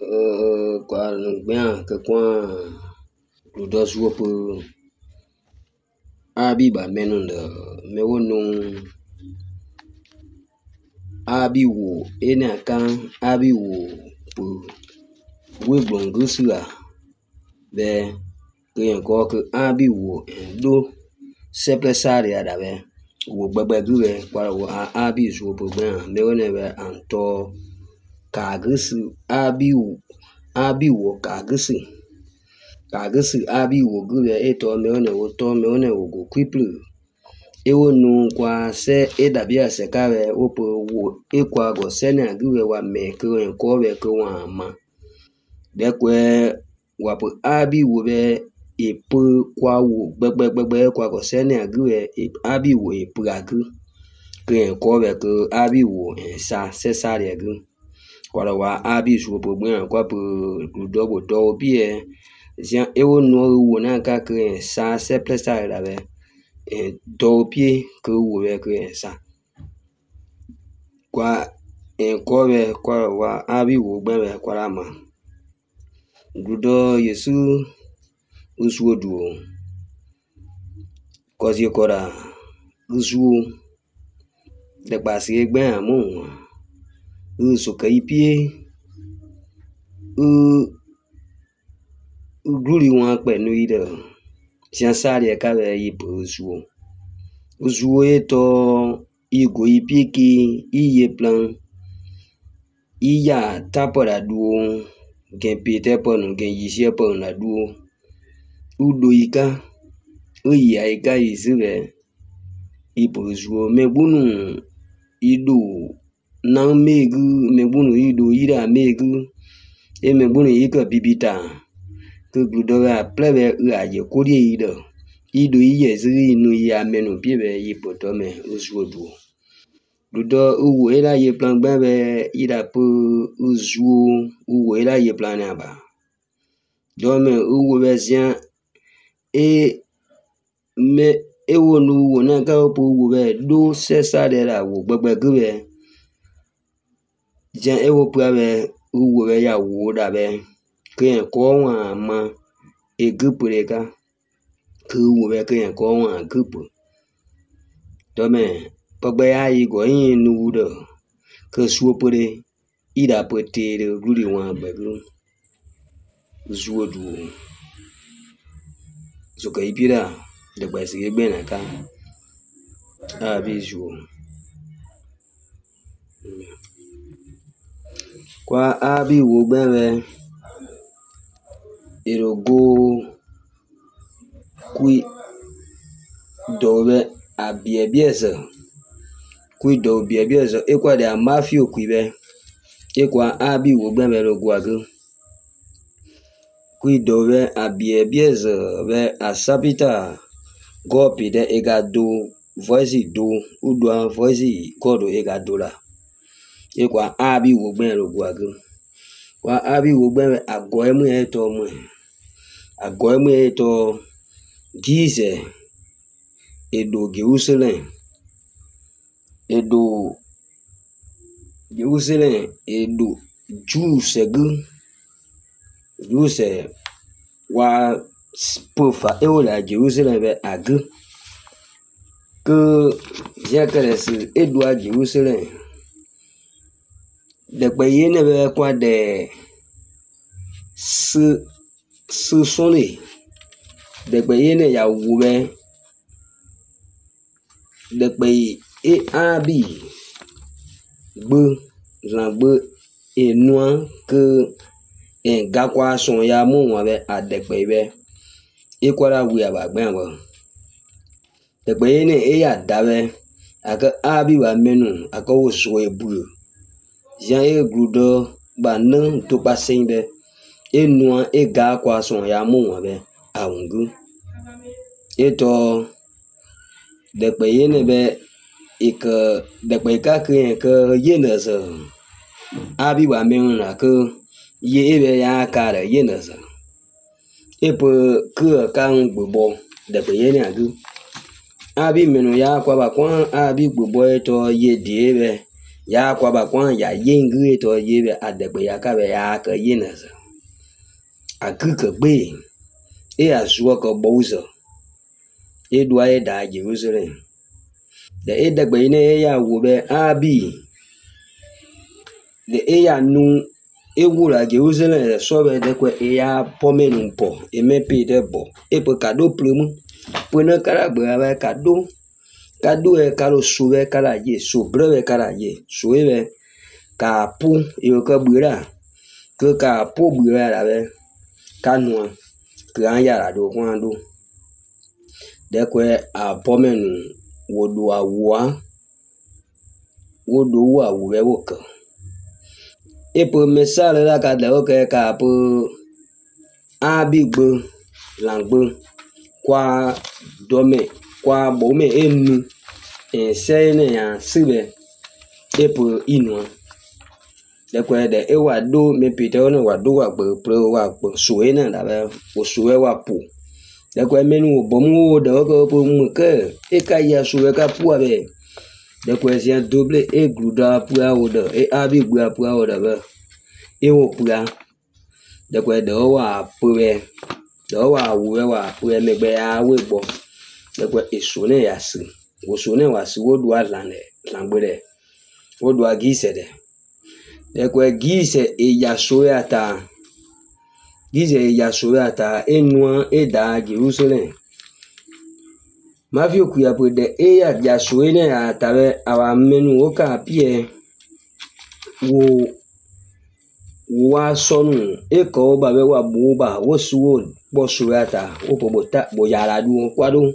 Kwa bien que coin le dos wopo abi ba menunda me wono abi wo ene kan abi wo pu we blongusua be que ko que abi wo do sepresare ada be wo gbagba gure kwa wo abi zo po ben me wona be anto kagusu abi wo kagusu abi wo gure eto me wona wo to me wona wo go quiple ewo nu kwa se edabia se kare opo wo ekwa go se na gure wa me ko we ko wa ma de kwe wa po abi wo be epo kwa wo gbegbe kwa go se na gure abi wo epragu ko we ko abi wo sa se sa re gu kwa wa abi zo po gbe kwa po do bie zian ewo nu wo na ka ke sa se presa la be do pie que wo we que sa kwa ko we kwa wa abi wo gbe we kwa la ma gudo yesu usuodu ko si ko ra usu de pa si gbe amu usu kai pie guri won pe nu ide sian sare ka be ipo usu eto igo ipiki iye plan iya tapora duo gen pete ponu gen yise ponu na duo udo ika oya ika isire ipo usu megbunu ido na megu megbunu ido ira megu megbunu ika bibita que gludora plebe aye kori ido iye ziri inu ya menu piebe ipotome usuodu ludo uwo era ye plan gbe ira po uzu uwo era ye plan aba dome uwo bezian me ewo nu wo na ka po uwo be do se sa de la wo gbegbe gbe jan ewo prabe uwo be ya wo da be que ko wa ma egupureka que uwo be que ko wa gupu dome pagbe ya yi go yin nu do que suopore ida potere guri wa begu zuodu so ka ipira de gba si gbe na ka abi zuo kwa abi wo gbe erogo kui dobe abiebiese kui do biebiese ekwa de mafio kuibe ekwa abi wo gbe rogo agu kui dobe abiebiese be asabita gopi de egado voice do udwa voice godo egado la ekwa abi wo gbe rogo agu kwa abi wo gbe ago emu eto gize edo Jerusalem edo juse wa pofa eola Jerusalem be agu que jacques edo a Jerusalem de payene be kwa de su sole de payene ya wube de pay abi gbe langbe enua que en gakwa son ya mu wa be adekpe be ekwara wi abagbe wo de payene ya dabe aka abi wa menu aka wo so ebu jan e grudo ba nan to pasin be enua gakwa son ya mu wa be aungu eto de payene be ike de payka ke yene so abi wa menu na ke ye ebe ya kare yene so epo ke kan gbogbo de payene agu abi menu ya kwa ba kwa abi gbogbo eto ye die be ya kwa ba kwa ya yin gui to ye be adegbe ya ka be ya ka yin na sa a ku ka gbe e a zuo ko bozo e do e da Jerusalem de e degbe ne ya wo be abi de e ya nu e wura Jerusalem so be de ko e ya pomenu po e me pe de bo e pe kado plumu pe na kara gbe ba kado e karo suwe kara ye so breve kara ye so e be ka pu e ko bura ke ka pu bura la be kanua ke an ya la do kwa do de ko a pomenu wo do awa wo do wa wo be wo ka e pe mesale la ka de o ke ka pu abigbo langbo kwa dome kwa bome enu se ne ya sibe e pe inwa de ko de e wa do me pite ono wa do wa gbe pro wa gbe suwe na la be wo suwe wa pu de ko menu bomu de ko pu mu ke e ka ya suwe ka pu abe de ko se double e gruda pu a wo de e abigbo pu a wo de be e wo pu a de ko de wa pu be do wa wu wa pu e me gbe a we gbo de ko eso ne ya si wo so ne wa si wo do atlane langbere wo do agise de ko gise e ya so ya ta gise e ya so ya ta enua e da Jerusalem ma fi oku ya pe de e ya so ne ya ta be awa menu o ka pie wo wa sonu e ko ba be wa bo ba wo suwo bo so ya ta wo bo ta bo ya la du kwa do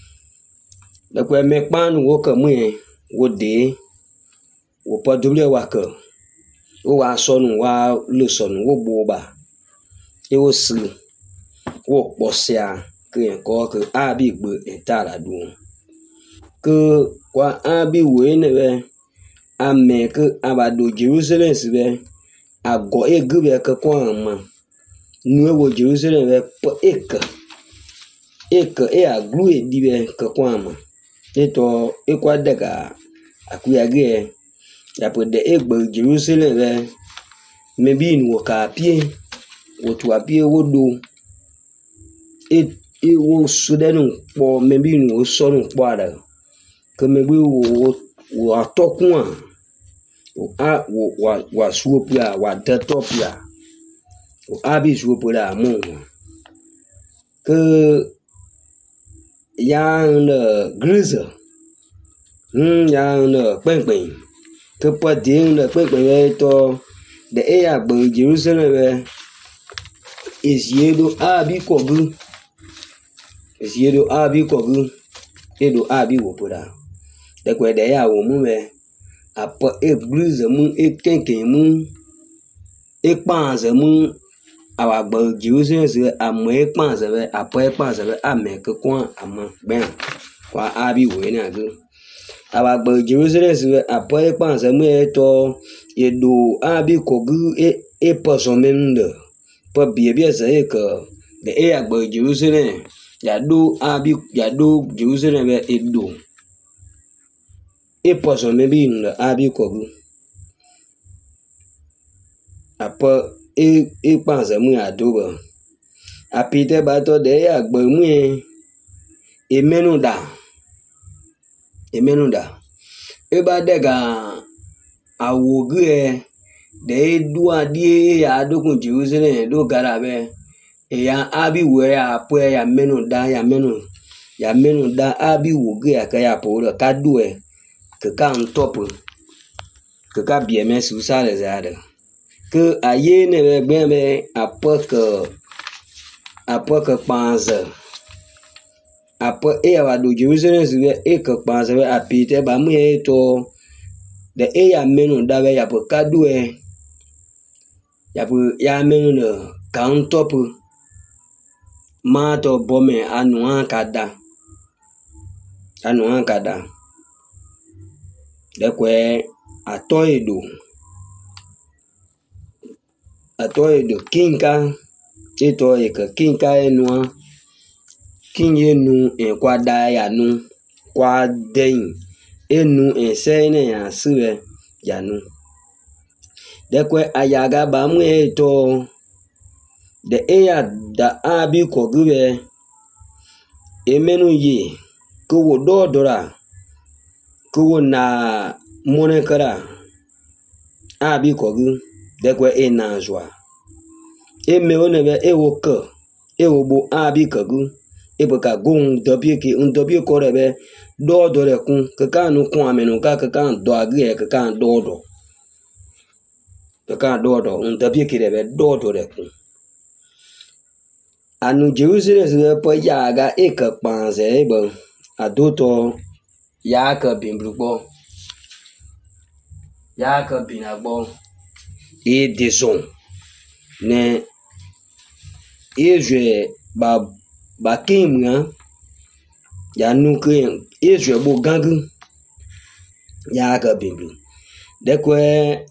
de ko me panu wo ka mu e wo de wo po double wa ka wo wa sonu wa lo sonu wo bo ba e wo si wo po sia ke ko ke abi gbo eta la du ke kwa abi we ne be ame ke abado Jerusalem si be ago e gbe ke kwa ma nu wo Jerusalem be po ek e aglu e di be ke kwa ma eto e kwa daga akuya ge ya po de e gbo Jerusalem be me bi nu ka pie wo tu apie wo do e wo sudenu po me bi nu so nu po ara ke me bi wo atokun a wa suopia wa detopia o abi suopia mo ke ya na grize ya na penpen ke po de na penpen to de e ya gbo Jerusalem be esiedo abi kogu edo abi wo poda de ko de ya wo mu me apo e grize mu e kenken mu e panze mu awa gbo Jerusalem se amo e panze be apo e panze be ame ke kwa ama ben kwa abi wo ni agu awa gbo Jerusalem se apo e panze mu e to edo abi kogu e poso mende po bie se ke de e agbo Jerusalem ya do Jerusalem be edo e poso me bi ndo abi kogu apo e panze mu adoba apite ba to de agbo mu e menuda e ba dega awogu de do adie ya dogun Jerusalem do garabe e ya abi we ya po ya menuda abi wogu ya ka ya po ka do ke ka on top ke ka bien mes usa les ade que aye ne be après que panze après e va do Jerusalem se e que panze a pite ba mu e to de e ya menu da be ya po ka do ya menu no ka on top ma to bome anu akada de ko atoedo kinka eto e ka kinka enua kinyenu en kwa da ya nu kwa den enu en se ne ya siwe yanu dekwe ayaga ba mu to de eya da abi ko gube emenu ye ko wo do dora ko wo na mone kara abi ko gu dekwe ena jwa eme onebe ewo ko ewo bo abi ko gu ebe ka gon dobie ki ndobie ko rebe do dore kun ka nu kun amenu ka do agi ka do ndobie ki rebe do dore kun anu Jerusalem se po yaga eka panze ebe adoto yaka bimblubo yaka binagbo e dison ne eje ba kimga ya nuke eje bo gangu yaka bimblu dekwe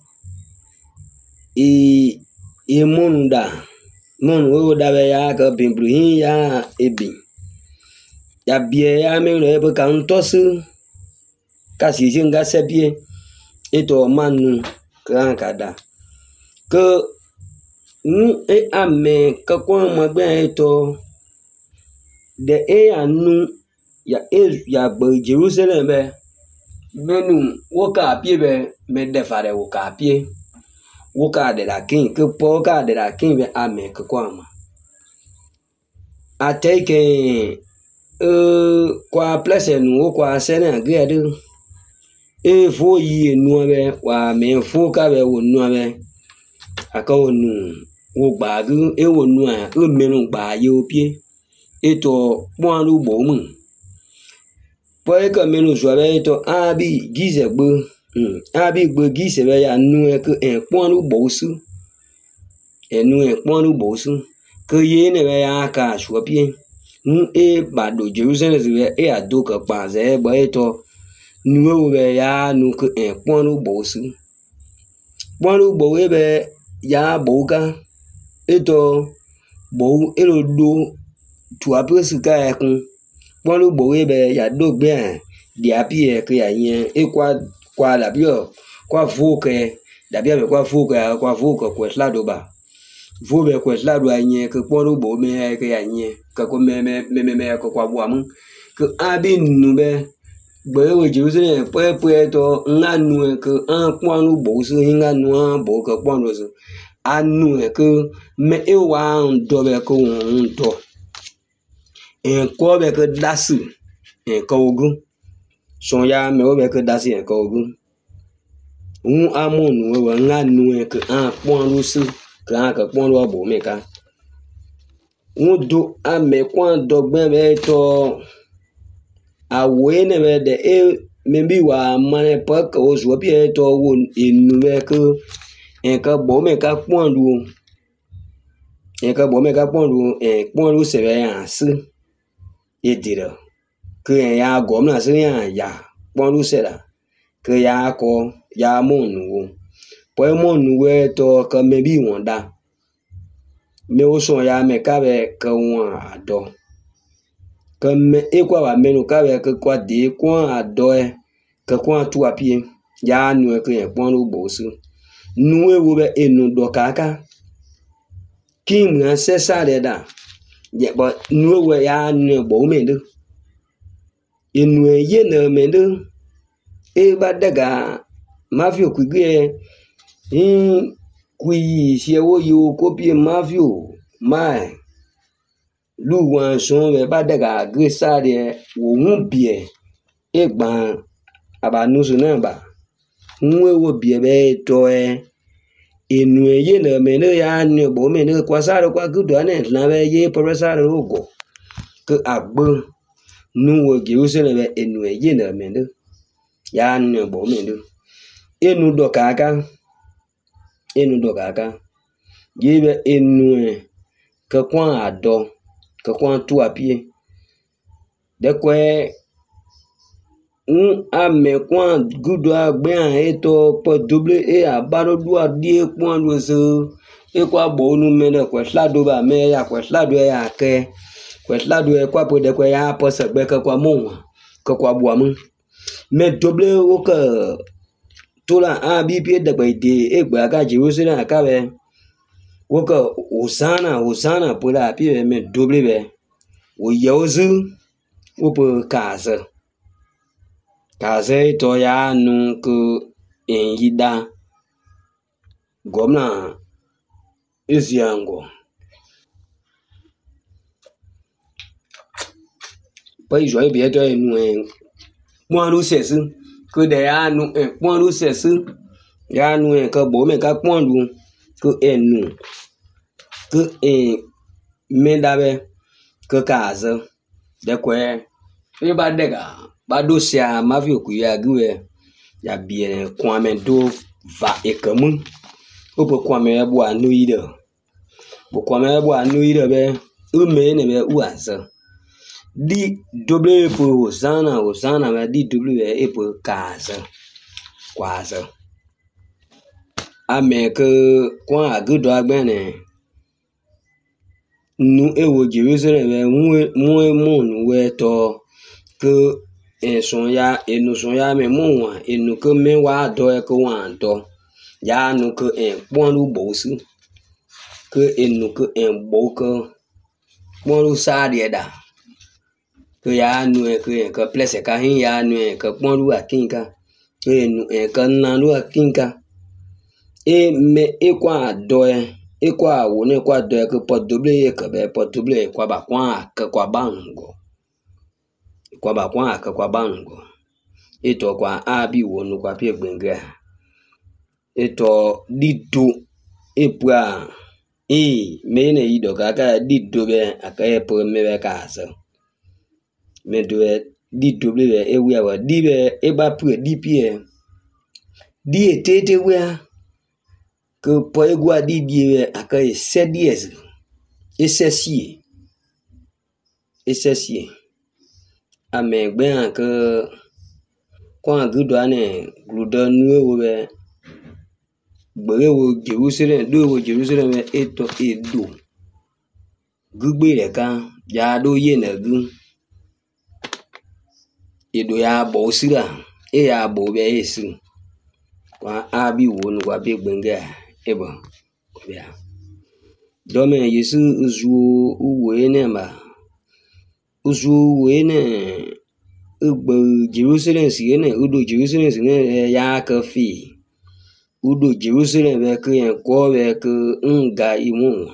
e monda mon wo da be yaka bimblu hin ya ebi ya bie ya me no ebe kan tosu kasi jinga sebie eto manu kan kada ke e ame ka kwa magbe eto de anu ya gbe Jerusalem be menu woka pie be me defare woka pie woka de la king ke po ka de la king be ame ka kwa ma ateke kwa place nu kwa sene agredu e fo yi nu be wa me fo ka be wo nu be aka onu wo gba gu e wo nu a o menu gba ye opie eto pon lu bo mu po e ka menu so be eto abi gize gbo abi gbo gize be ya nu e ko en pon lu bo su enu e pon lu bo su ke ye ne be ya ka so pie e ba do Jerusalem se e ado ka pa ze bo eto nu wo be ya nu ko en pon lu bo su pon lu bo we be ya boga eto bo elo do tu apesi ka ekun polu bo we be ya do gbe di apie ke ya yen e kwa la bio kwa fuke da bia be kwa fuke kwesla do ba fu be kwesla do yen ke polu bo me ke ya yen ka ko me ko kwa bo amu ke abi nu be gbe we Jerusalem pe to nganu ke an ponu bo so nganu an bo ke ponu so anu ke me e wa ndo be ko ndo en ko be ke dasu en ko ogun so ya me o be ke dasu en ko ogun amonu we nganu ke an pon lu su ka ka pon lu bo me ka do ame kwa dogbe be to awe ne be de e me bi wa mane pa ko so bi e to wo enu be ke en ka bo me ka pon lu pon lu se be ya su e dira ke ya go na se ya pon lu se la ke ya ko ya monu po monu we to ka me bi won da me o so ya me ka be ka won ado ka me e kwa ba me no ka be ka kwa de kwa ado e ka kwa tu apie ya nu e ke pon lu bo su nu e wo be enu do kaka kim na se sa de da ye bo nu we ya nu bo me do enu ye na me do e ba daga mafio kwigwe kwi se wo yo ko bi mafio mai lu wan so be ba daga gre sa de wo hun bie e gban aba nu so na ba nwe wo bie be to enu ye na me no ya nu bo me no kwa sa ro kwa gudo na na be ye professor ro go ke agbo nu wo ge o se na be enu ye na me no ya nu bo me no enu do kaka ye be enu ke kwa ado ke kwa tu apie de kwe ame kwa gudo agbe an eto po double e abaro du adie kwa lu so e kwa bo nu me de kwe slado ba me ya kwe slado ya ke kwe slado e kwa po de kwe ya po se gbe ke kwa mo ke kwa bo amu me double o ke tola abi pie de de e gba ka Jerusalem akabe woka Hosanna pula pie me double be wo yozu wo pe kaze to ya nu ku en yida gomna Eziango pa ijo bi eto enu en ponu sesu que de ya nu en ponu sesu ya nu en ka bo me ka ponu que enu que en mendabe que kaze de kwe e ba dega ba do sia ma fi ku ya gwe ya bien kwame do va e kamun o po kwame bo anu ide bo kwame bo anu ide be u me ne be u aza di double po Hosanna be di double e po kaza kwaza ame ke kwa agudo agbene nu e wo Jerusalem be mu we to que son ya enu son ya me mo wa enu que me wa do e ko wa do ya nu que en pon lu bo su que enu que en bo ko pon lu sa de da que ya nu e que place ka hin ya nu e que pon lu akinka que enu e que na lu akinka e me e kwa do e kwa wo ne kwa do e que po double e que be po double e kwa ba kwa que kwa bango kwa ba kwa ka kwa bango ito kwa abi wonu kwa pie gbenge ito dido epua me ne ido ka dido be aka e po me be ka so me do dido be e wi awa di be e ba pu di pie di etete we que po e gwa di be aka e 7 years e sesi amegbe que kwa gudo ane gudo nu wo be gbere wo Jerusalem eto edo gugbe le kan ya do ye na gu edo ya bo sira e ya bo be esu kwa abi wo nu kwa be gbenge ebo bia do me Yesu uzu uwe ne ma uzu we ne ugbo Jerusalem si ne udo Jerusalem si ne ya ka fi udo Jerusalem be ke en ko be ke nga imu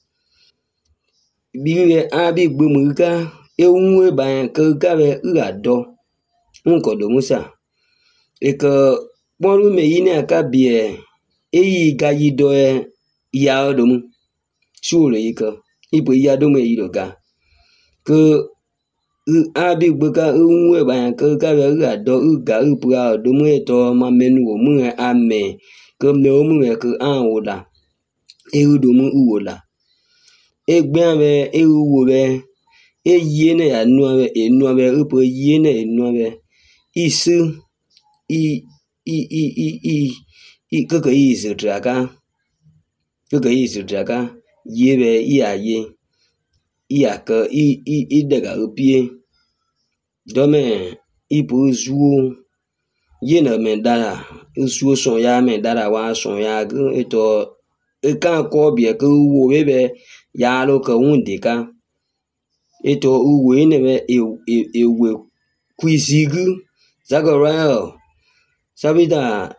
bi be abi gbo mu ka e unwe ba ke ka be ura do nko do musa e ke ponu me yine aka bie e yi ga yi do ya do mu sure yi ka ipo ya do me yi do ga ke abi gbo ka unwe ba ke ka be ura do uga upu a do mu eto ma menu wo mu ame que me o mu que an oda e udo mu uwola e gbe ave e uwo be e yene ya nu ave upo yene enu ave isu que isu traka ye be ya ye ya ka daga upie dome ipo zuo yena me dara usuo son ya me dara wa son ya gu eto e kan ko bie ke wo bebe ya lo ka unde ka eto uwe ne be ewe kwisigu Zachariah sabita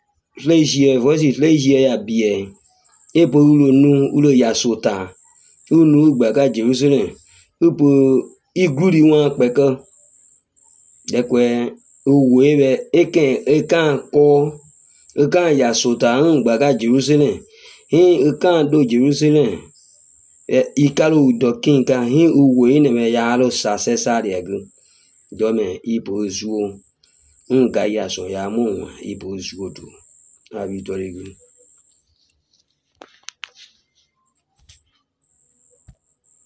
flesie ya bie e po ulo ya sota unu gba ka Jerusalem upo iguri won peka dekwe uwe be ekan ya sota ngba ka Jerusalem ekan do Jerusalem ikalu do kinka uwe ne me ya lo sasesa de gu do me ipo zuo nga ya so ya mu ipo zuo do abi do